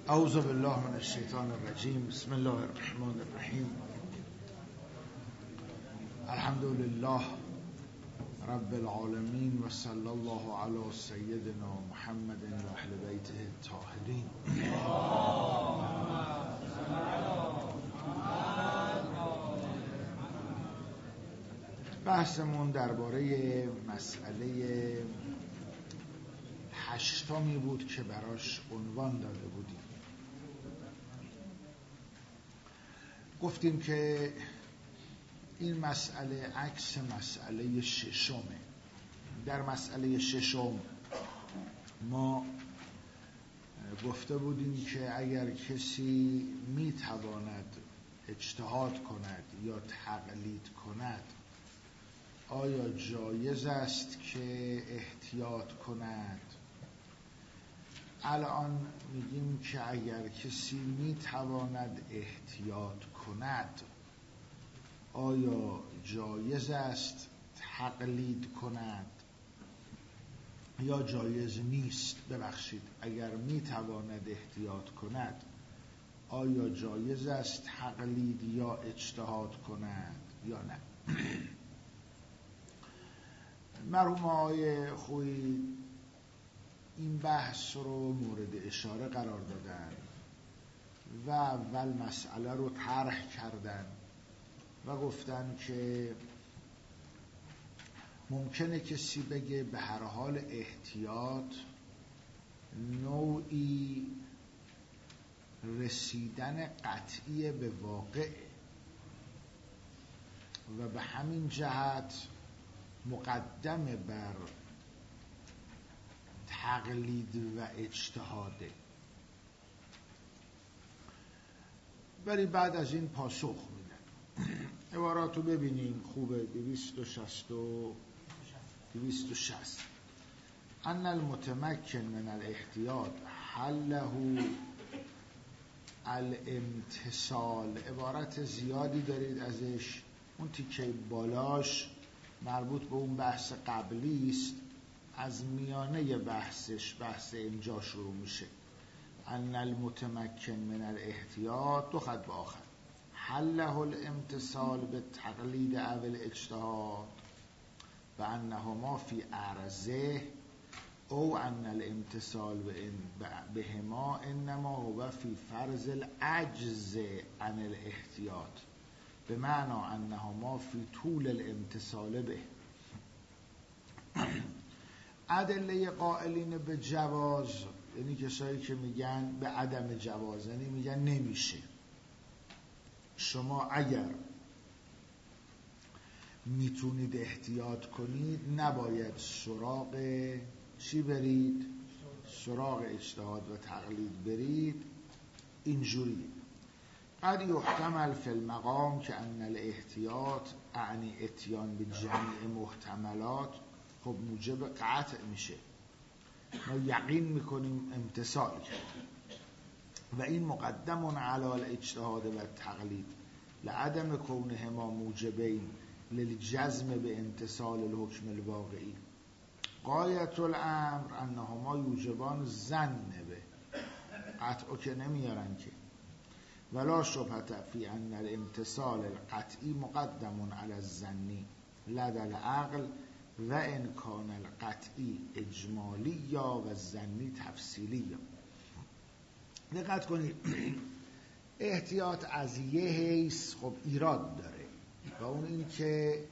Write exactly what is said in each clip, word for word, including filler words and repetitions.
اعوذ بالله من الشیطان الرجیم. بسم الله الرحمن الرحیم. الحمد لله رب العالمین و صلی الله علی سیدنا محمد و اهل بیته الطاهرین. بحثمون درباره مسئله هشتمی بود که براش عنوان داده بودیم. گفتیم که این مسئله عکس مسئله ششمه. در مسئله ششم ما گفته بودیم که اگر کسی میتواند اجتهاد کند یا تقلید کند، آیا جایز است که احتیاط کند؟ الان میگیم که اگر کسی میتواند احتیاط کند، آیا جایز است تقلید کند یا جایز نیست؟ ببخشید، اگر میتواند احتیاط کند، آیا جایز است تقلید یا اجتهاد کند یا نه؟ مرحوم آقای خویی این بحث رو مورد اشاره قرار دادن و اول مسئله رو طرح کردن و گفتن که ممکنه کسی بگه به هر حال احتیاط نوعی رسیدن قطعی به واقع و به همین جهت مقدم بر تقلید و اجتهاده. ولی بعد از این پاسخ میدن. عباراتو ببینیم خوبه. دویست و شصت و دویست و شصت ان المتمکن من الاحتیاط حله الامتصال. عبارت زیادی دارید ازش. اون تیکه بالاش مربوط به اون بحث قبلی است. از میانه بحثش بحث اینجا شروع میشه. ان المتمکن من الاحتیاط دو خط به آخر حله الامتصال به تقلید اول اجتهاد و انهما فی عرضه او ان الامتصال بهما انما هو فی فرض العجز عن الاحتیاط به معنی انهما فی طول الامتصال به. ادله قائلین به جواز یعنی کسایی که میگن به عدم جواز، یعنی میگن نمیشه. شما اگر میتونید احتیاط کنید نباید سراغ چی برید؟ سراغ اجتهاد و تقلید برید. اینجوری قد یحتمل فی المقام که ان الاحتیاط اعنی اتیان به جمعی محتملات، خب موجب قطع میشه. ما یقین میکنیم امتصال کرد و این مقدم علی الاجتهاد و تقلید لعدم کونهما موجبین للجزم به امتصال الحکم الواقعی. غایت الامر انهما یوجبان ظن به. قطعو که نمیارن که. ولا شبهه فی ان الامتصال القطعی مقدم علی الظنی لدى العقل و انکان القطعی اجمالی یا و ظنی تفصیلی یا. دقت کنید احتیاط از یه حیث خب ایراد داره و اون این که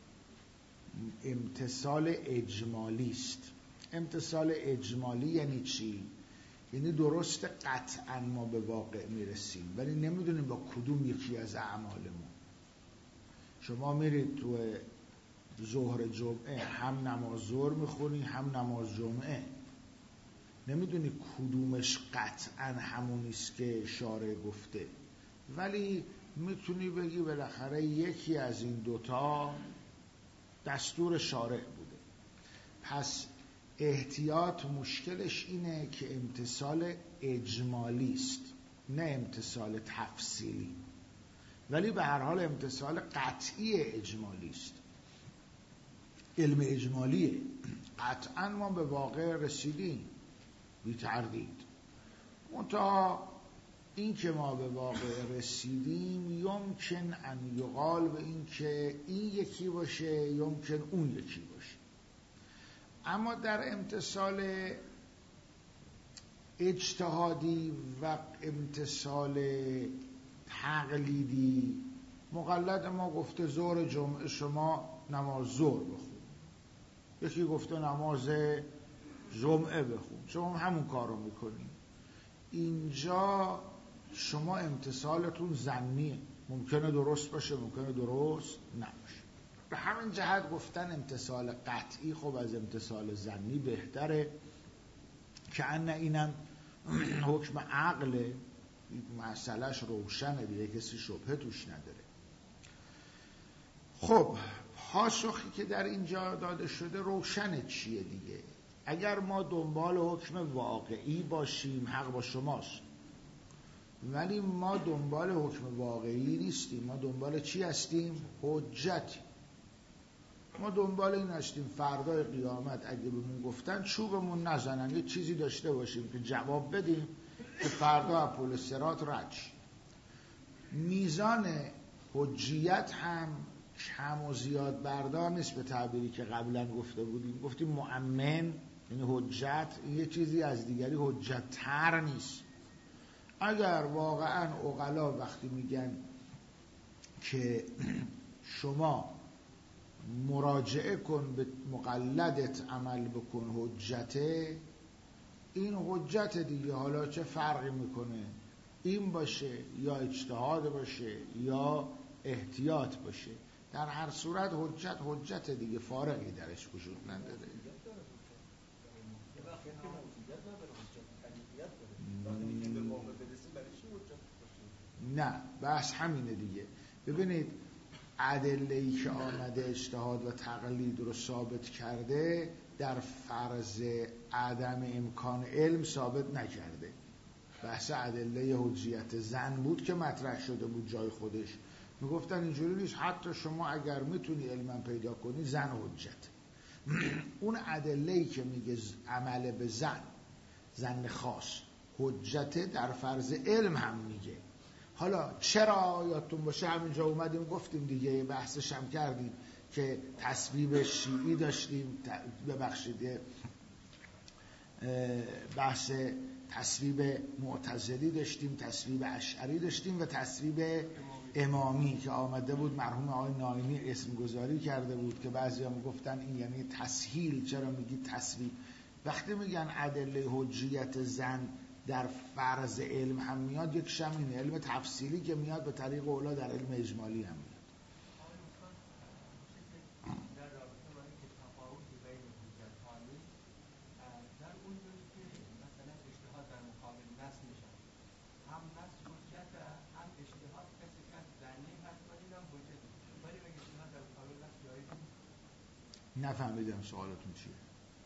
امتصال اجمالی است. امتصال اجمالی یعنی چی؟ یعنی درست قطعا ما به واقع میرسیم ولی نمیدونیم با کدوم یکی از اعمالمون. شما میرید تو ظهر جمعه هم نماز ظهر میخونی هم نماز جمعه، نمیدونی کدومش قطعا همونیست که شارع گفته، ولی میتونی بگی بالاخره یکی از این دوتا دستور شارع بوده. پس احتیاط مشکلش اینه که امتصال اجمالی است نه امتصال تفصیلی، ولی به هر حال امتصال قطعی اجمالی است. علم اجمالیه، قطعا ما به واقع رسیدیم بی تردید. منتها این که ما به واقع رسیدیم یمکن ان یقال به این که این یکی باشه، یمکن اون یکی باشه. اما در امتصال اجتهادی و امتصال تقلیدی مقلد ما گفته ظهر جمعه شما نماز ظهر بخون، یکی گفته نماز جمعه بخون، شما همون کار رو میکنید. اینجا شما امتصالتون ظنیه، ممکنه درست باشه ممکنه درست نباشه. به همین جهت گفتن امتصال قطعی خب از امتصال ظنی بهتره، که ان اینم حکم عقله، مسئلهش روشنه دیگه، کسی شبهه توش نداره. خب پاسخی که در اینجا داده شده روشنه چیه دیگه. اگر ما دنبال حکم واقعی باشیم حق با شماست، ولی ما دنبال حکم واقعی نیستیم، ما دنبال چی هستیم؟ حجتی. ما دنبال این هستیم فردای قیامت اگه بهمون گفتن چوبمون نزنن، یه چیزی داشته باشیم که جواب بدیم که فردا پل صراط رد. میزان حجیت هم کم و زیاد بردار نیست، به تعبیری که قبلا گفته بودیم، گفتیم مؤمن یعنی حجت، یه چیزی از دیگری حجت تر نیست. اگر واقعا عقلا وقتی میگن که شما مراجعه کن به مقلدت عمل بکن حجته، این حجت دیگه حالا چه فرقی میکنه این باشه یا اجتهاد باشه یا احتیاط باشه، در هر صورت حجت حجت دیگه، فارقی درش وجود نداره. نه بحث همینه دیگه. ببینید ادله‌ای که آمده اجتهاد و تقلید رو ثابت کرده در فرض عدم امکان علم ثابت نکرده. بحث ادله حجیت ظن بود که مطرح شده بود جای خودش، میگفتن اینجوری نیست، حتی شما اگر میتونی علم پیدا کنی ظن حجت. اون ادله‌ای که میگه عمل به ظن، ظن خاص حجت، در فرض علم هم میگه. حالا چرا یادتون باشه همینجا اومدیم گفتیم دیگه، بحثش هم کردیم که تصویب شیعی داشتیم، ببخشید بحث تصویب معتزلی داشتیم، تصویب اشعری داشتیم و تصویب امامی که آمده بود مرحوم آقای ناینی اسم گذاری کرده بود که بعضی هم گفتن این یعنی تسهیل. چرا میگی تصویب؟ وقتی میگن ادله حجیت ظن در فرض علم هم میاد، یک شمینه علم تفصیلی که میاد به طریق اولا در علم اجمالی هم میاد. در رابطه با اینکه تفاوتی بین حجت‌ها نیست، در اونجایی که مثلا اجتهاد در مقابل نص نشد، هم نص حجت هم اجتهاد کسی که ظنی هست ولی هم حجت، ولی اگه اجتهاد در مقابل نص جایز نیست. نفهمیدم سوالتون چیه.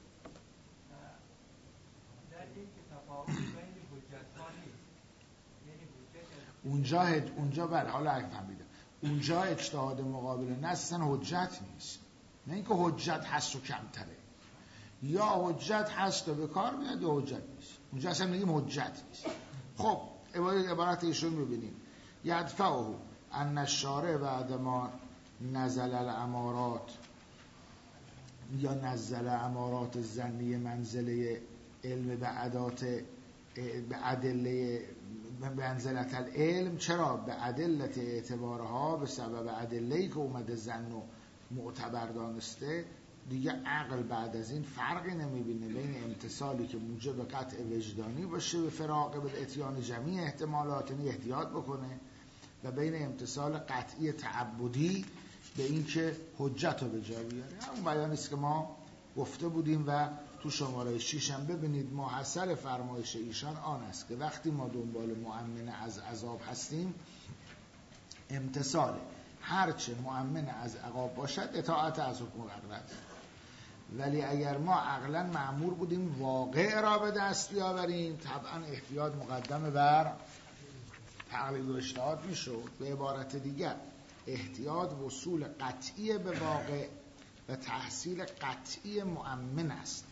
در این که تفاوتی بین حجت‌ها نیست، یعنی حجت اونجا هج... اونجا بله حالا اگه فهمیدم اونجا اجتهاد مقابل نص اصلا حجت نیست، نه اینکه حجت هست و کمتره، یا حجت هست و به کار میاد یا حجت نیست. اونجا اصلا میگیم حجت نیست. خب عبارت ایشون ببینیم، یدفعه ان الشارع بعد ما نزل الامارات یا نزل امارات الظنی منزله علم به عدات به ادله منزلت العلم. چرا؟ به ادلت اعتبارها، به سبب ادله‌ای که اومده ظن و معتبر دانسته دیگه. عقل بعد از این فرقی نمیبینه بین امتصالی که موجب قطع وجدانی باشه به فراق به اتیان جمعی احتمالات، یعنی احتیاط بکنه، و بین امتصال قطعی تعبدی به این که حجت رو به جا بیاره. همون بیانیست که ما گفته بودیم و تو شماره شیش هم ببینید محصل فرمایش ایشان آن است که وقتی ما دنبال مؤمن از عذاب هستیم، امتصال هرچه مؤمن از عقاب باشد اطاعت از حکم قدر است. ولی اگر ما عقلا مأمور بودیم واقع را به دست بیاوریم، طبعا احتیاط مقدم بر تقلید و اجتهاد میشد. به عبارت دیگر احتیاط وصول قطعی به واقع و تحصیل قطعی مؤمن است،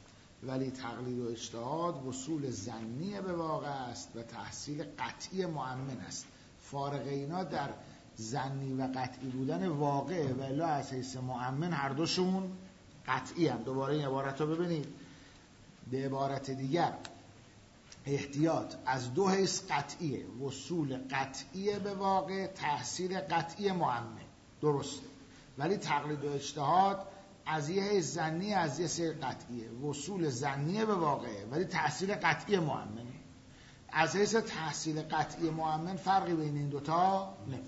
ولی تقلید و اجتهاد وصول ظنی به واقع است و تحصیل قطعی مؤمن است. فارغ اینا در ظنی و قطعی بودن واقع و الا از حیث مؤمن هر دوشون قطعی هم. دوباره این عبارت رو ببینید، به عبارت دیگر احتیاط از دو حیث قطعیه، وصول قطعی به واقع، تحصیل قطعی مؤمن، درسته. ولی تقلید و اجتهاد از یه حیث ظنی، از یه سر قطعیه، وصول ظنی به واقع ولی تحصیل قطعی مؤمن. از حیث تحصیل قطعی مؤمن فرقی بین این دوتا نمیکنه.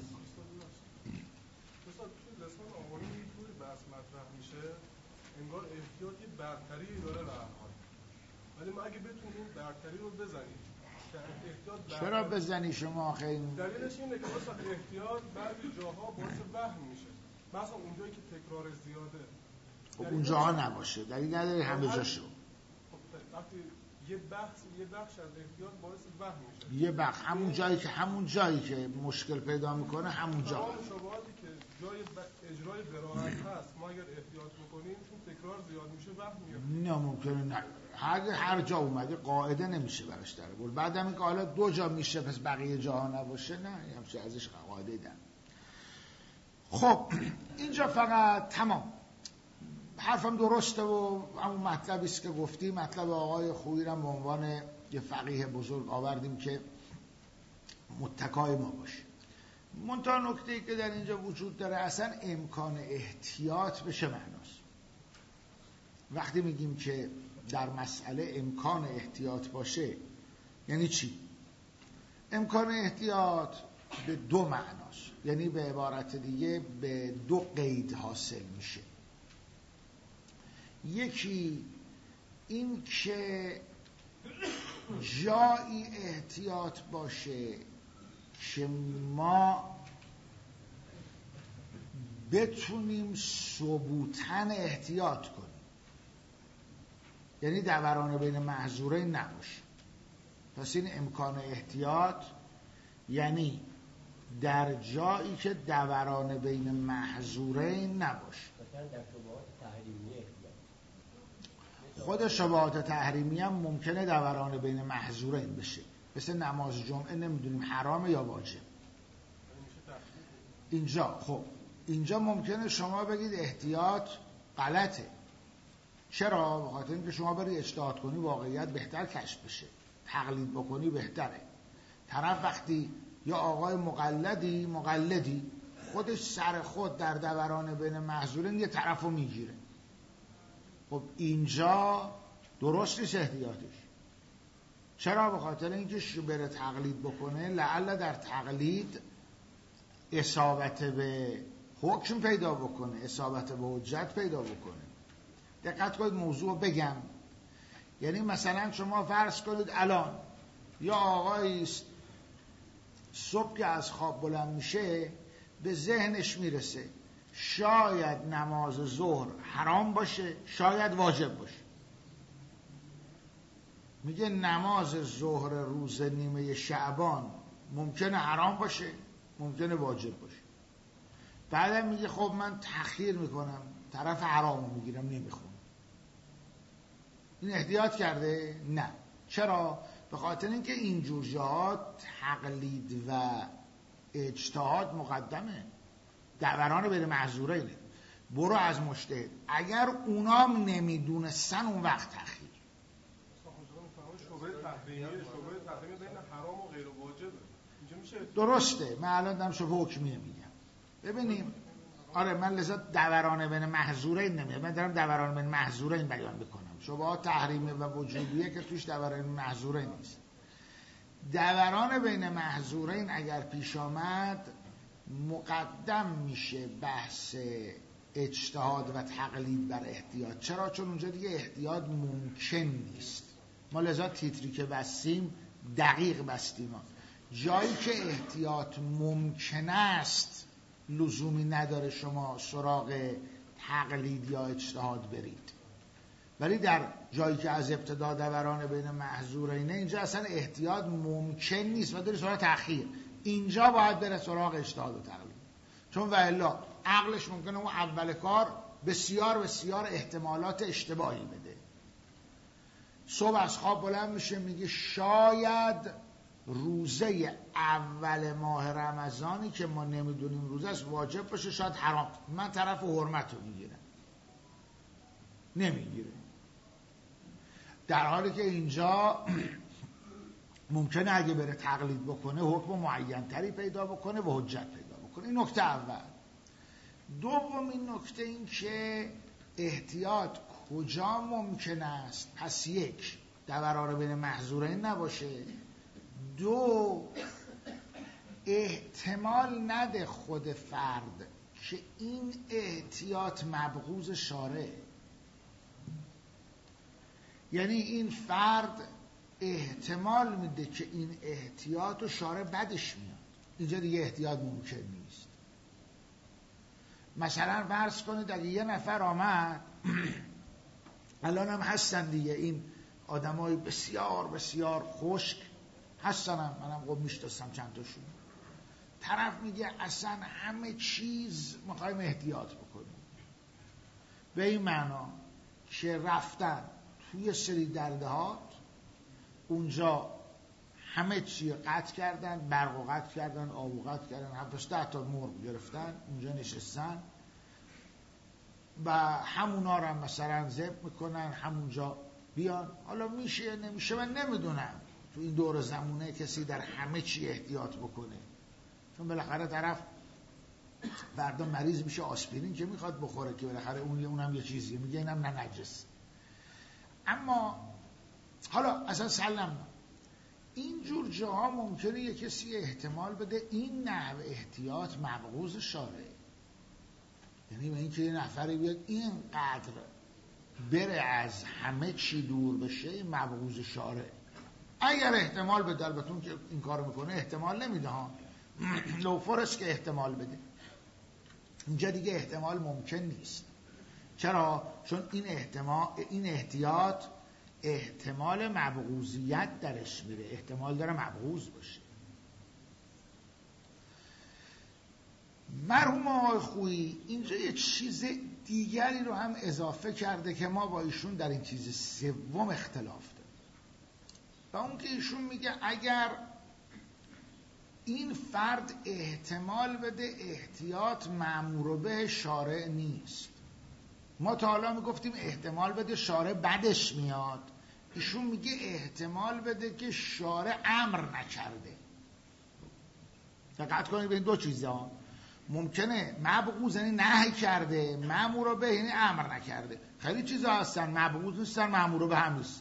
مثلا توی لسان آماری اینطوری بحث مطرح میشه انگار احتیاط یه برتری داره به هر حال، ولی ما اگه بتونیم برتری رو بزنیم که احتیاط برتری... چرا بزنی شما خیلی؟ دلیلش اینه که مثلا احتیاط بعضی جاها باعث وهم میشه، مثلا اونجایی که تکرار زیاده. خب اونجاها نباشه، دلیل نداره همه جاشو. خب وقتی یه بخش یه بخش از احتیاط باعث وهم میشه، یه بخش همون جایی که همون جایی که مشکل پیدا میکنه همون جا. تمام شبهاتی که جای اجرای براحت هست ما اگر احتیاط میکنیم چون تکرار زیاد میشه وهم میاد. نه ممکنه نه، هر هر جا اومده قاعده نمیشه براش در بود. بعدم این که حالا دو جا میشه پس بقیه جاها نباشه، نه همچه ازش قاعده دن. خب اینجا فقط تمام حرفم درسته و همون مطلبی است که گفتی. مطلب آقای خویی را به عنوان یه فقیه بزرگ آوردیم که متکای ما باشه. منتها نکته‌ای که در اینجا وجود داره، اصلا امکان احتیاط به چه معناست؟ وقتی میگیم که در مسئله امکان احتیاط باشه یعنی چی؟ امکان احتیاط به دو معناست، یعنی به عبارت دیگه به دو قید حاصل میشه. یکی این که جایی احتیاط باشه که ما بتونیم ثبوتاً احتیاط کنیم، یعنی دوران بین محظورین نباشه. پس این امکان احتیاط یعنی در جایی که دوران بین محظورین نباشه. خود شبهات تحریمی هم ممکنه دوران بین محظورین بشه، مثل نماز جمعه نمیدونیم حرامه یا واجب. اینجا خب اینجا ممکنه شما بگید احتیاط غلطه. چرا؟ به خاطر اینکه شما بری اجتهاد کنی واقعیت بهتر کشف بشه، تقلید بکنی بهتره. طرف وقتی یا آقای مقلدی مقلدی خودش سر خود در دوران بین محظورین یه طرفو میگیره، خب اینجا درست نیست احتیاطش. چرا؟ به خاطر اینکه بره تقلید بکنه لعل در تقلید اصابت به حکم پیدا بکنه، اصابت به حجت پیدا بکنه. دقت کنید موضوع بگم، یعنی مثلا شما فرض کنید الان یا آقایی است صبح که از خواب بلند میشه به ذهنش میرسه شاید نماز ظهر حرام باشه شاید واجب باشه. میگه نماز ظهر روز نیمه شعبان ممکنه حرام باشه ممکنه واجب باشه. بعدم میگه خب من تأخیر میکنم طرف حرامو میگیرم نمیخونم. این احتیاط کرده؟ نه. چرا؟ به خاطر اینکه اینجور جاها تقلید و اجتهاد مقدمه، دوران بین محظورینه. برو از مجتهد، اگر اونام نمیدونستن اون وقت تأخیر. شبهه تحریمیه، شبهه تحریمیه بین حرام و غیر واجبه. اینجا میشه درسته، من الان دارم شبهه حکمیه میگم. ببینیم آره من لذت دوران بین محظورین نمیگم، من دارم دوران بین محظورین بیان میکنم. شبهات تحریمیه و وجوبیه که توش دوران محظورین نیست. دوران بین محظورین اگر پیش آمد مقدم میشه بحث اجتهاد و تقلید بر احتیاط. چرا؟ چون اونجا دیگه احتیاط ممکن نیست. ما لذا تیتری که بستیم دقیق بستیم. جایی که احتیاط ممکن است لزومی نداره شما سراغ تقلید یا اجتهاد برید، ولی در جایی که از ابتدا دوران بین محظورینه اینجا اصلا احتیاط ممکن نیست و داره سراغ تأخیر. اینجا باید بره سراغ اجتهاد و تقلید، چون و الا عقلش ممکنه اون اول کار بسیار بسیار احتمالات اشتباهی بده. صبح از خواب بلند میشه میگه شاید روزه اول ماه رمضانی که ما نمیدونیم روزه است واجب باشه، شاید حرام. من طرف حرمت رو میگیرم. نمیگیره، در حالی که اینجا ممکنه اگه بره تقلید بکنه حکم معین تری پیدا بکنه و حجت پیدا بکنه. این نکته اول. دومین نکته این که احتیاط کجا ممکن است؟ پس یک، دوران بین محظورین نباشه. دو، احتمال نده خود فرد که این احتیاط مبغوض شارع، یعنی این فرد احتمال میده که این احتیاط و شارع بدش میاد، اینجا دیگه احتیاط ممکن نیست. مثلا فرض کنید اگه یه نفر آمد، الان هم هستن دیگه این آدمای بسیار بسیار خشک هستنم، منم خب میشناسم چند تاشون، طرف میگه اصلا همه چیز میخوایم احتیاط بکنیم، به این معنا که رفتن توی سری دردهات اونجا همه چی قطع کردن، برق و قطع کردن، آب و قطع کردن، هفتش ده تا مرغ گرفتن اونجا نشستن و همونا رو هم مثلا ذبح میکنن همونجا بیان. حالا میشه نمیشه من نمیدونم تو این دور زمونه کسی در همه چی احتیاط بکنه، چون بالاخره طرف فردا مریض میشه آسپرین که میخواد بخوره که بالاخره اون اونم یه چیزیه، میگه اینم نه نجس. اما حالا اصلا سلام این جور جاها ممکنه یه کسی احتمال بده این نحو احتیاط مبغوض شارعه، یعنی به این که یه نفری بیاد اینقدر بره از همه چی دور بشه این مبغوض شارعه. اگر احتمال بده، البته که این کارو میکنه احتمال نمیده ها، لو فرض که احتمال بده، اینجا دیگه احتمال ممکن نیست. چرا؟ چون این احتمال این احتیاط احتمال مبغوضیت درش میره، احتمال داره مبغوض باشه. مرحوم آقای خویی اینجا یه چیز دیگری رو هم اضافه کرده که ما با ایشون در این چیز سوم اختلاف داریم، و اون که ایشون میگه اگر این فرد احتمال بده احتیاط مأمور به شارع نیست. ما تا حالا میگفتیم احتمال بده شارع بدش میاد، ایشون میگه احتمال بده که شارع امر نکرده. دقت کنید به این دو چیزا، ممکنه مبغوض یعنی نهی کرده، مأمور به یعنی امر نکرده. خیلی چیزا هستن مبغوض نیستن مأمور به هم نیستن.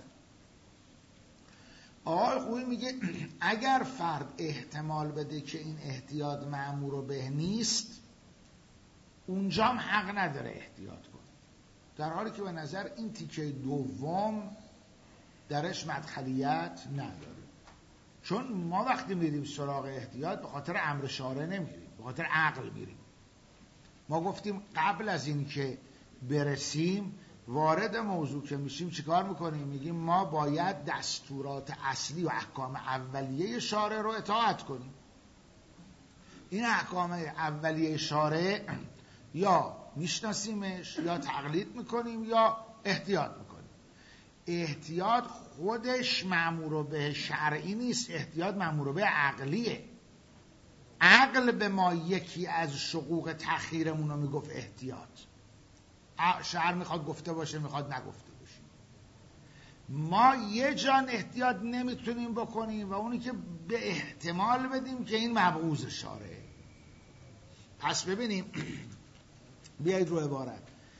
آقای خویی میگه اگر فرد احتمال بده که این احتیاط مأمور به نیست، اونجا هم حق نداره احتیاط کنه، در حالی که به نظر این تیکه دوم درش مدخلیت نداره. چون ما وقتی میریم سراغ احتیاط به خاطر امر شارع نمیریم، به خاطر عقل میریم. ما گفتیم قبل از این که برسیم وارد موضوع که میشیم چیکار میکنیم؟ میگیم ما باید دستورات اصلی و احکام اولیه شارع رو اطاعت کنیم. این احکام اولیه شارع یا میشناسیمش یا تقلید میکنیم یا احتیاط میکنیم. احتیاط خودش مأمور به شرعی نیست، احتیاط مأمور به عقلیه. عقل به ما یکی از شقوق تأخیرمون رو میگفت احتیاط. شرع میخواد گفته باشه میخواد نگفته باشه. ما یه جان احتیاط نمیتونیم بکنیم و اونی که به احتمال بدیم که این مبغوض شارعه. پس ببینیم بیایید رو عبارت.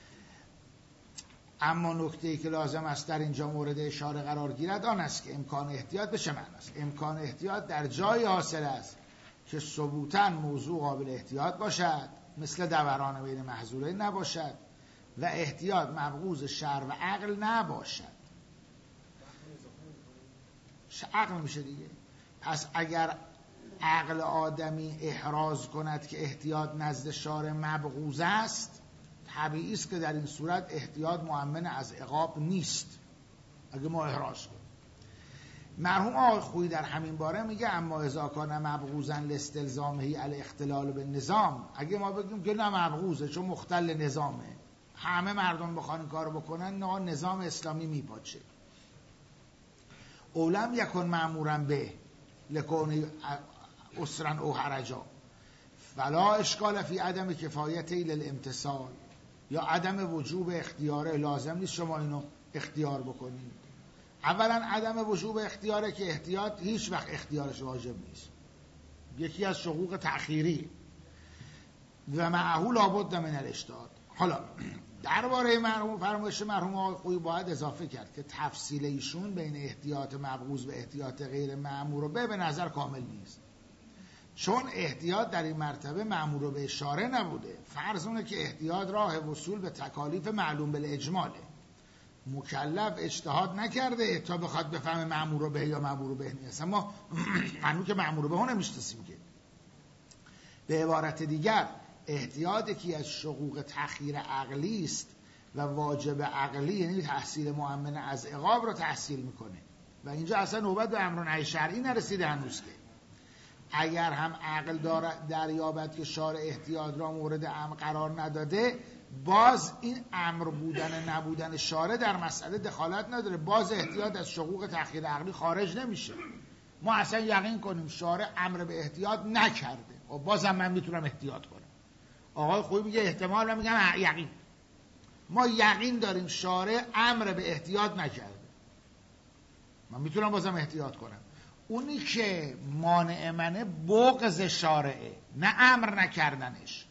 اما نکته‌ای که لازم است در اینجا مورد اشاره قرار گیرد آن است که امکان احتیاط به چه معناست؟ امکان احتیاط در جای حاصل است که ثبوتاً موضوع قابل احتیاط باشد، مثل دوران بین محظورین نباشد و احتیاط مبغوض شرع و عقل نباشد. عقل میشه دیگه. پس اگر عقل آدمی احراز کند که احتیاط نزد شارع مبغوض است، طبیعی است که در این صورت احتیاط مؤمن از عقاب نیست اگه ما احراز کنیم. مرحوم آقای خویی در همین باره میگه اما اذا کان مبغوضا لاستلزامه الاختلال بالنظام، اگه ما بگیم که نه مبغوضه چون مختل نظامه، همه مردم بخوان این کارو بکنن نه نظام اسلامی میپاچه. اولم یکن مأمورا به لکون اسرا او حرجا فلا اشکال فی عدم کفایتی للامتثال، یا عدم وجوب اختیاره لازم نیست شما اینو اختیار بکنید. اولا عدم وجوب اختیاره که احتیاط هیچ وقت اختیارش واجب نیست، یکی از حقوق تأخیری و معهو لابد من الاجتهاد. حالا درباره مرحوم فرمایش مرحوم آقای خویی باید اضافه کرد که تفصیل ایشون بین احتیاط مبغوض و احتیاط غیر مأمور به به نظر کامل نیست، چون احتیاط در این مرتبه مأمور به اشاره نبوده. فرض اونه که احتیاط راه وصول به تکالیف معلوم بالاجماله، مکلف اجتهاد نکرده تا بخواد بفهمه مأمور به یا مأمور به نیست، اما هنوز که مأمور به نمیشناسیم که. به عبارت دیگر احتیاط یکی از شقوق تأخیر عقلی است و واجب عقلی، یعنی تحصیل مؤمن از عقاب رو تحصیل میکنه و اینجا اصلا نوبت به امر و نهی شرعی نرسیده هنوز که. اگر هم عقل دریابد که شارع احتیاط را مورد امر قرار نداده، باز این امر بودن نبودن شارع در مسئله دخالت نداره، باز احتیاط از شقوق تأخیر عقلی خارج نمیشه. ما اصلا یقین کنیم شارع امر به احتیاط نکرده و بازم من میتونم احتیاط کنم. آقای خویی میگه احتمال، من میگم یقین. ما یقین داریم شارع امر به احتیاط نکرده، من میتونم بازم احتیاط کنم. اونی که مانع منه بغض شارعه، نه امر نکردنش.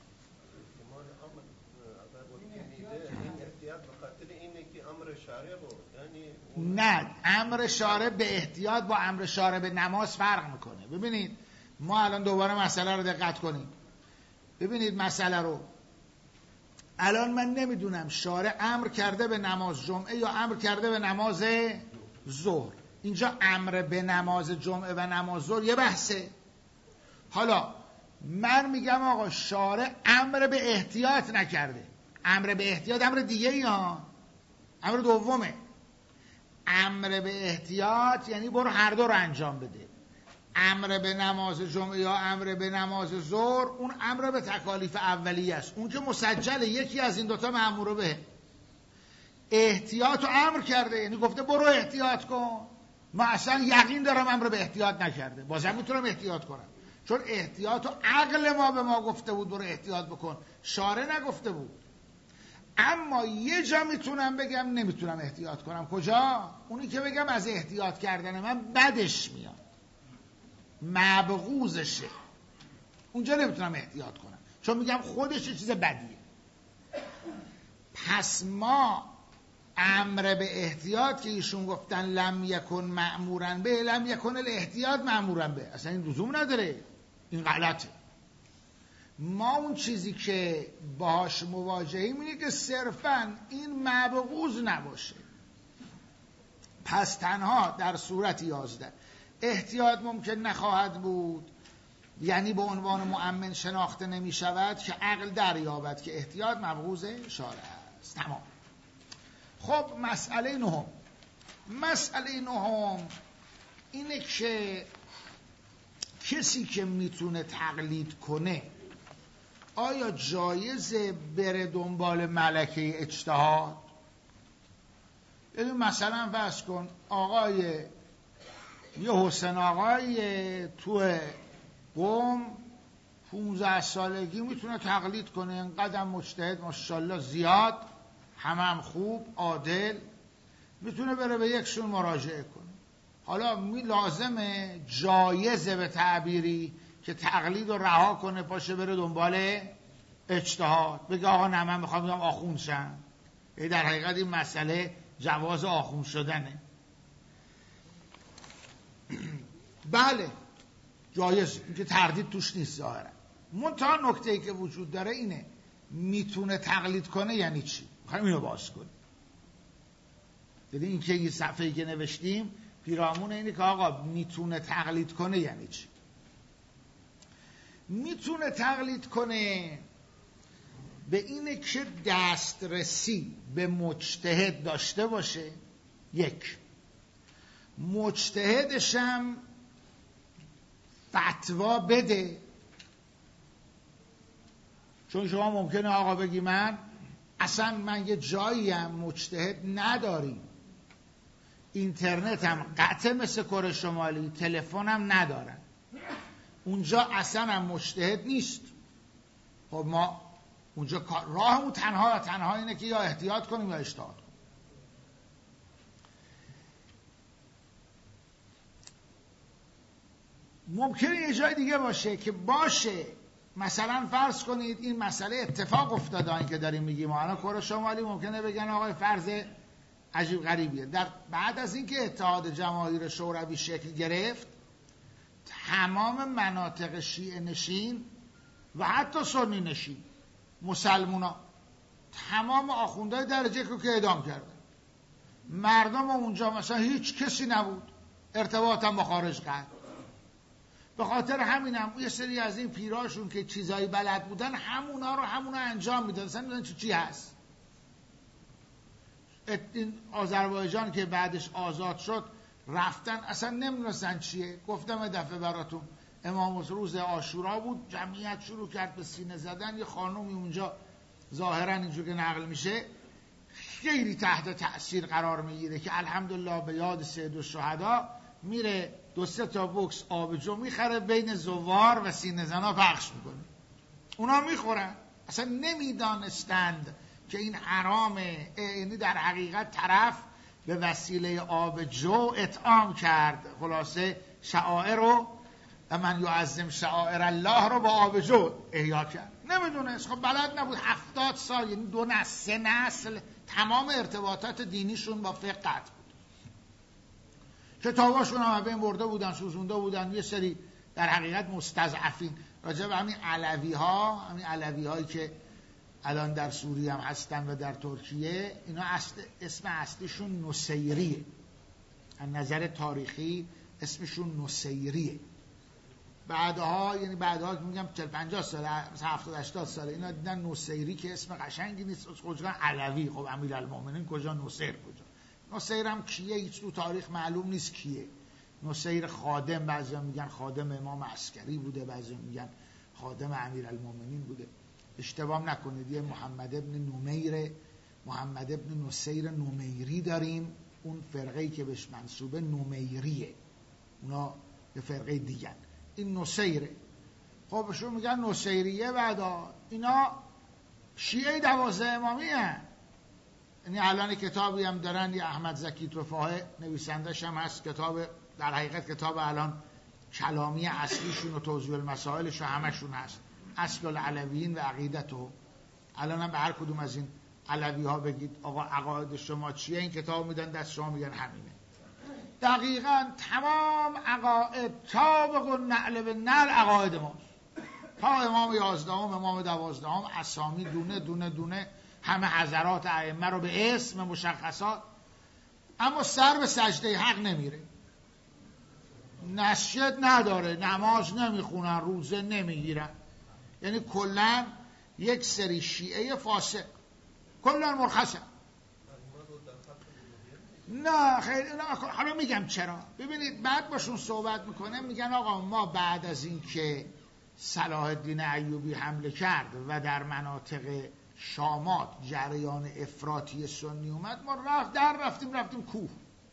نه، امر شارع به احتیاط با امر شارع به نماز فرق میکنه. ببینید ما الان دوباره مسئله رو دقت کنیم. ببینید مسئله رو الان من نمیدونم شارع امر کرده به نماز جمعه یا امر کرده به نماز ظهر. اینجا امر به نماز جمعه و نماز ظهر یه بحثه. حالا من میگم آقا شارع امر به احتیاط نکرده. امر به احتیاط امر دیگه یا امر دومه. امر به احتیاط یعنی برو هر دو رو انجام بده. امر به نماز جمعه یا امر به نماز ظهر اون امر به تکالیف اولیه است، اون که مسجله، یکی از این دوتا مأمور به. احتیاط رو امر کرده، یعنی گفته برو احتیاط کن. من اصلا یقین دارم امر به احتیاط نکرده، بازم میتونم احتیاط کنم، چون احتیاط و عقل ما به ما گفته بود برو احتیاط بکن، شارع نگفته بود. اما یه جا میتونم بگم نمیتونم احتیاط کنم. کجا؟ اونی که بگم از احتیاط کردن من بدش میاد، مبغوزشه، اونجا نمیتونم احتیاط کنم، چون میگم خودش چیز بدیه. پس ما امر به احتیاط که ایشون گفتن لم یکن مأمورن به، لم یکن الاحتیاط مأمورن به، اصلا این لزوم نداره، این غلطه. ما اون چیزی که باهاش مواجهیم اینه که صرفاً این مبغوض نباشه. پس تنها در صورت یازده احتیاط ممکن نخواهد بود، یعنی به عنوان مؤمن شناخته نمی شود که عقل دریابد که احتیاط مبغوض شارع است. تمام. خب مسئله نهم، مسئله نهم اینه که کسی که میتونه تقلید کنه آیا جایزه بره دنبال ملکه اجتهاد؟ یعنی مثلا فرض کن آقای یه حسین آقای تو قم پونزده سالگی میتونه تقلید کنه، اینقدر مجتهد ماشاءالله زیاد، همه هم خوب عادل، میتونه بره به یکشون مراجعه کنه. حالا می لازمه جایزه به تعبیری که تقلید رو رها کنه پاشه بره دنبال اجتهاد، بگه آقا نه من میخوام بیام آخوند شم. در حقیقت این مسئله جواز آخوند شدنه. بله جایز، این که تردید توش نیست ظاهرا. منتها نکته‌ای که وجود داره اینه میتونه تقلید کنه یعنی چی؟ میخوایم اینو باز کنیم. دیدین این که این صفحه‌ای که نوشتیم پیرامون اینه که آقا میتونه تقلید کنه یعنی چی؟ میتونه تقلید کنه به اینه که دسترسی به مجتهد داشته باشه، یک، مجتهدشم فتوا بده. چون شما ممکنه آقا بگی من اصلا من یه جاییم مجتهد نداریم، اینترنت هم قطع مثل کره شمالی، تلفن هم ندارن، اونجا اصلا هم مجتهد نیست. خب ما اونجا راهمون تنها تنها اینه که یا احتیاط کنیم یا اجتهاد کنیم. ممکنه یه جای دیگه باشه که باشه، مثلا فرض کنید این مسئله اتفاق افتاده این که داریم میگیم، حالا کره شمالی ممکنه بگن آقای فرض عجیب غریبیه. در بعد از اینکه اتحاد جماهیر شوروی شکل گرفت، تمام مناطق شیعه نشین و حتی سنی نشین مسلمونا، تمام آخوندهای درجه رو که اعدام کردن. مردم اونجا مثلا هیچ کسی نبود، ارتباطم با خارج قطع. به خاطر همینم یه سری از این پیراشون که چیزایی بلد بودن همونا رو همونا انجام میدادن، اصلا میدونن چی هست. این آذربایجان که بعدش آزاد شد رفتن اصلا نمیدونستن چیه. گفتم دفعه براتون امام روز عاشورا بود، جمعیت شروع کرد به سینه زدن. یه خانومی اونجا ظاهرا اینجور که نقل میشه خیلی تحت تأثیر قرار میگیره که الحمدلله به یاد سید الشهدا میره دو سه تا بوکس آبجو میخره بین زوار و سینه زنا پخش میکنه، اونا میخورن. اصلا نمیدانستند که این حرامه. یعنی در حقیقت طرف به وسیله آبجو اطعام کرد، خلاصه شعائر رو و من یعظم شعائر الله رو با آبجو احیا کرد. نمیدونست، خب بلد نبود. هفتاد سال یعنی دو نسل سه نسل تمام ارتباطات دینیشون با فقه قطع بود. کتاباشون هم بین برده بودن، سوزونده بودن. یه سری در حقیقت مستضعفین راجع به همین علوی ها، همین علوی هایی که الان در سوریه هم هستن و در ترکیه، اینا اصل اسم اصلیشون نصیریه. از نظر تاریخی اسمشون نصیریه. بعدها یعنی بعدها که میگم چهل پنجاه سال، هفتاد هشتاد سال، اینا دیدن نصیری که اسم قشنگی نیست، کجا علوی. خب امیرالمومنین کجا، نصیر کجا؟ نصیر هم کیه هیچ تو تاریخ معلوم نیست کیه. نصیر خادم، بعضی میگن خادم امام عسکری بوده، بعضی میگن خادم امیرالمومنین بوده. اشتباه نکنید، یه محمد ابن نمیر، محمد ابن نصیر نمیری داریم، اون فرقه‌ای که بهش منسوبه نمیریه، اونا یه فرقه دیگه. این نصیره. خب بهشون میگن نصیریه. بعدا اینا شیعه دوازده امامی هن. یعنی الان کتابی هم دارن، یه احمد زکی توفاهه نویسندش هم هست، کتاب در حقیقت کتاب الان کلامی اصلیشون و توضیح المسائلش همشون هست، اصل العلویین و عقیدته. الان هم به هر کدوم از این علوی ها بگید آقا عقاید شما چیه، این کتاب میدن دست شما، میگن همینه. دقیقاً تمام عقاید طابق و نعل به نعل عقاید ماست. تا امام یازدهم، امام دوازدهم، اسامی دونه دونه دونه، همه حضرات ائمه رو به اسم مشخصات، اما سر به سجده حق نمیره، نشید نداره، نماز نمیخونن، روزه نمیگیرن. یعنی کلا یک سری شیعه فاسق، کلا مرخصه. نه خیلی نه. حالا میگم چرا. ببینید بعد باشون صحبت میکنه، میگن آقا ما بعد از این که صلاح الدین ایوبی حمله کرد و در مناطق شامات جریان افراطی سنی اومد، ما رفت در رفتیم رفتیم کوه.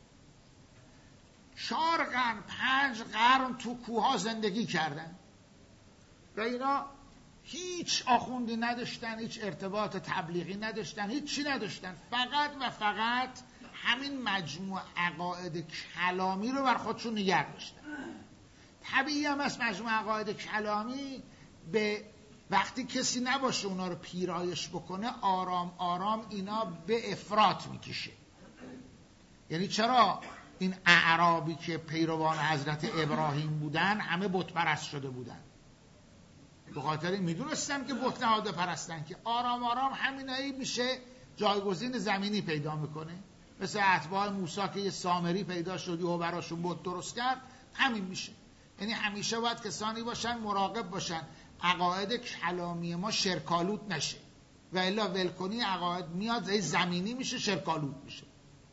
چهار قرن پنج قرن تو کوه ها زندگی کردن و اینا هیچ آخوندی نداشتن، هیچ ارتباط تبلیغی نداشتن، هیچ چی نداشتن، فقط و فقط همین مجموع عقاید کلامی رو بر خودشون نگه داشتن. طبیعی هم از مجموع عقاید کلامی به وقتی کسی نباشه اونا رو پیرایش بکنه، آرام آرام اینا به افراط میکشه. یعنی چرا این اعرابی که پیروان حضرت ابراهیم بودن همه بت پرست شده بودن؟ به خاطر این میدونستن که بت نهاده پرستن، که آرام آرام همینایی میشه جایگزین زمینی پیدا میکنه. مثل اتباع موسی که یه سامری پیدا شدی و براشون بت درست کرد، همین میشه. یعنی همیشه باید کسانی باشن مراقب باشن عقاید کلامی ما شرکالود نشه، و الا ولکنی عقاید میاد زی زمینی میشه، شرکالود میشه.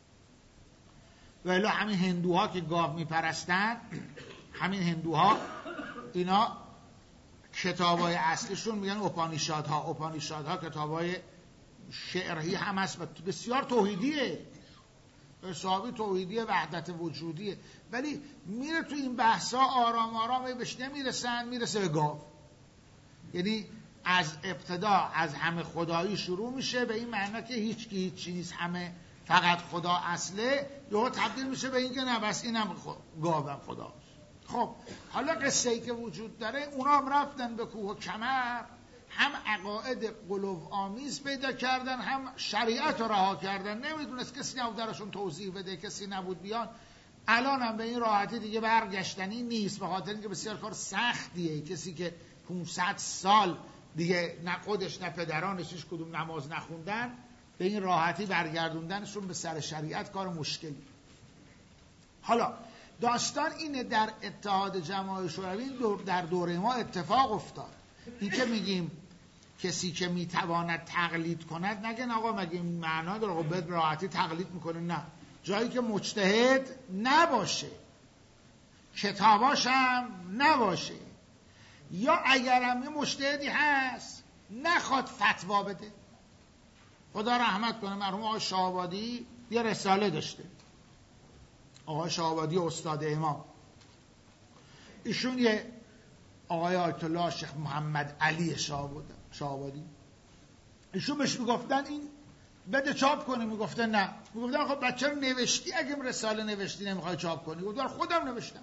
و الا همین هندوها که گاو میپرستن، همین هندوها اینا کتابای اصلیشون میگن اپانیشادها. اپانیشادها کتابای شعری هم هست و بسیار توحیدیه. حسابی توحیدی وحدت وجودیه، ولی میره تو این بحثا آرام آرام بهش نمیرسن، میرسه به گاو. یعنی از ابتدا از همه خدایی شروع میشه به این معنی که هیچ کی هیچ چیز، همه فقط خدا اصله، یهو تبدیل میشه به این که نه بس اینم گاوم خداست. خب حالا قصه ای که وجود داره، اونا هم رفتن به کوه و کمر، هم عقاید غلو آمیز پیدا کردن، هم شریعت رو رها کردن. نمیدونست کسی نبود درشون توضیح بده، کسی نبود بیان. الان هم به این راحتی دیگه برگشتنی نیست، به خاطر اینکه بسیار کار سختیه. کسی که پانصد سال دیگه نه خودش نه پدرانش هیچ کدوم نماز نخوندن، به این راحتی برگردوندنشون به سر شریعت کار مشکلی. حالا داستان اینه، در اتحاد جماهیر شوروی در دوره ما اتفاق افتاد. این که میگیم کسی که میتواند تقلید کند، نگن آقا مگه معنا داره آقا به راحتی تقلید میکنه، نه، جایی که مجتهد نباشه، کتاباش هم نباشه، یا اگرم یه مجتهدی هست نخواد فتوا بده. خدا رحمت کنه مرحوم آقای شاه‌آبادی یه رساله داشته، آقای شاه‌آبادی استاد امام، ایشون یه آقای آیت الله شیخ محمد علی شاه‌آبادی، ایشون بهش میگفتن این بده چاپ کنی، میگفته نه، میگفتن خب بچه رو نوشتی، اگه رساله نوشتی نمیخوای چاپ کنی؟ گفتم خودم نوشتم،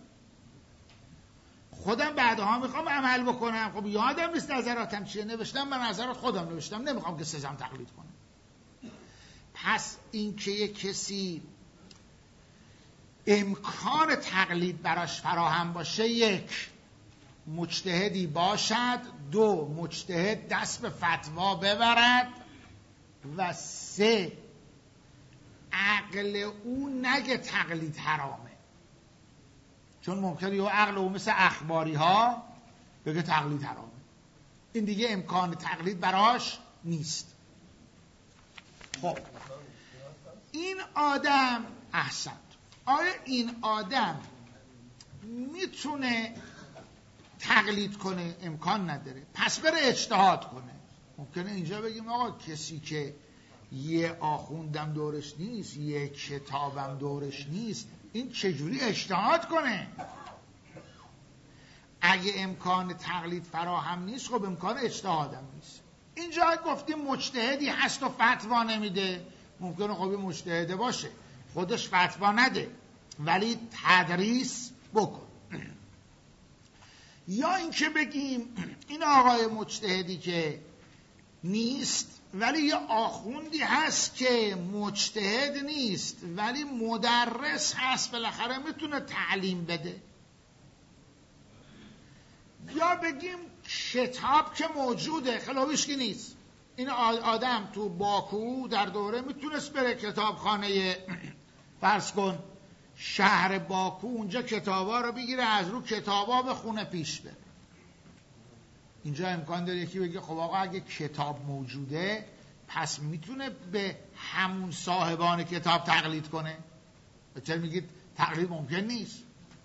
خودم بعدها میخوام عمل بکنم، خب یادم نیست نظراتم چیه، نوشتم، من نظرات خودم نوشتم، نمیخوام که سزم تقلید کنم. پس این که یک کسی امکان تقلید براش فراهم باشه، یک، مجتهدی باشد، دو، مجتهد دست به فتوا ببرد، و سه، عقل او نگه تقلید حرامه. چون ممکنه یه عقل او مثل اخباری ها بگه تقلید حرامه، این دیگه امکان تقلید براش نیست. خب این آدم احسنت، آیا این آدم میتونه تقلید کنه؟ امکان نداره، پس بره اجتهاد کنه. ممکنه اینجا بگیم آقا کسی که یه آخوندم دورش نیست، یه کتابم دورش نیست، این چجوری اجتهاد کنه؟ اگه امکان تقلید فراهم نیست، خب امکان اجتهادم نیست. اینجا گفتیم مجتهدی هست و فتوا نمیده، ممکنه خب یه مجتهده باشه خودش فتوا نده ولی تدریس بکن. یا اینکه بگیم این آقای مجتهدی که نیست ولی یه آخوندی هست که مجتهد نیست ولی مدرس هست، بالاخره میتونه تعلیم بده. یا بگیم کتاب که موجوده خلافیش که نیست، این آدم تو باکو در دوره میتونست بره کتابخانه فرض کن شهر باکو، اونجا کتابا رو بگیره، از رو کتابا به خونه پیش بره. اینجا امکان داره یکی بگه خب آقا اگه کتاب موجوده پس میتونه به همون صاحبان کتاب تقلید کنه. چرا میگید تقلید ممکن نیست؟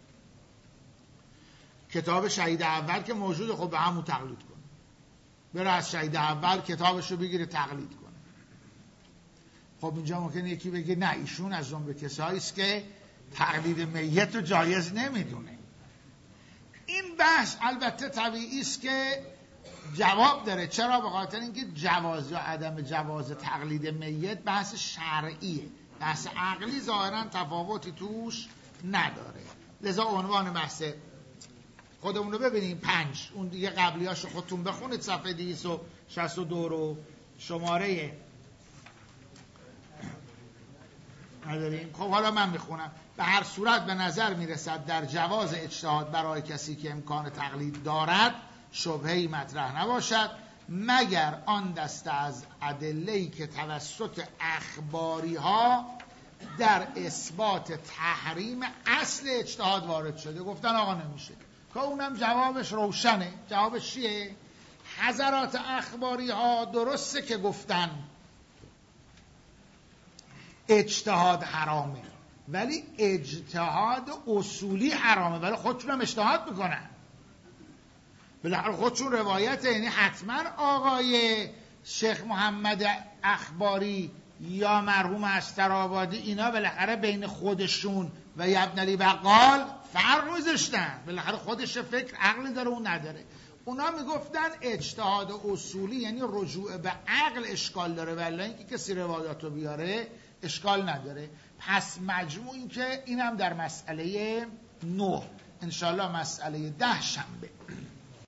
کتاب شهید اول که موجوده، خب به همون تقلید کنه، بره از شهید اول کتابش رو بگیره تقلید کنه. خب اینجا ممکنه یکی بگه نه، ایشون از جمله کسایی است که تقلید میت رو جایز نمیدونه. این بحث البته طبیعی است که جواب داره. چرا؟ به خاطر اینکه جواز یا عدم جواز تقلید میت بحث شرعیه، بحث عقلی ظاهرا تفاوتی توش نداره. لذا عنوان بحث خودمون رو ببینیم پنج، اون دیگه قبلیاشو خودتون بخونید، صفحه دویست و شصت و دو رو شماره نداریم. خب حالا من میخونم. به هر صورت به نظر میرسد در جواز اجتهاد برای کسی که امکان تقلید دارد شبهه‌ای مطرح نباشد، مگر آن دسته از ادله‌ای که توسط اخباری ها در اثبات تحریم اصل اجتهاد وارد شده. گفتن آقا نمیشه، که اونم جوابش روشنه. جوابش چیه؟ حضرات اخباری ها درسته که گفتن اجتهاد حرامه، ولی اجتهاد اصولی حرامه، ولی خودشون هم اجتهاد میکنن. بالاخره خودشون روایت، یعنی حتما آقای شیخ محمد اخباری یا مرحوم استرآبادی، اینا بالاخره بین خودشون و ابن علی بقال فرق میذاشتن. بالاخره خودش فکر عقل داره اون نداره. اونا میگفتن اجتهاد اصولی یعنی رجوع به عقل اشکال داره، ولی اینکه کسی روایاتو بیاره اشکال نداره. پس مجموع این که اینم در مسئله نه، انشالله مسئله ده شنبه.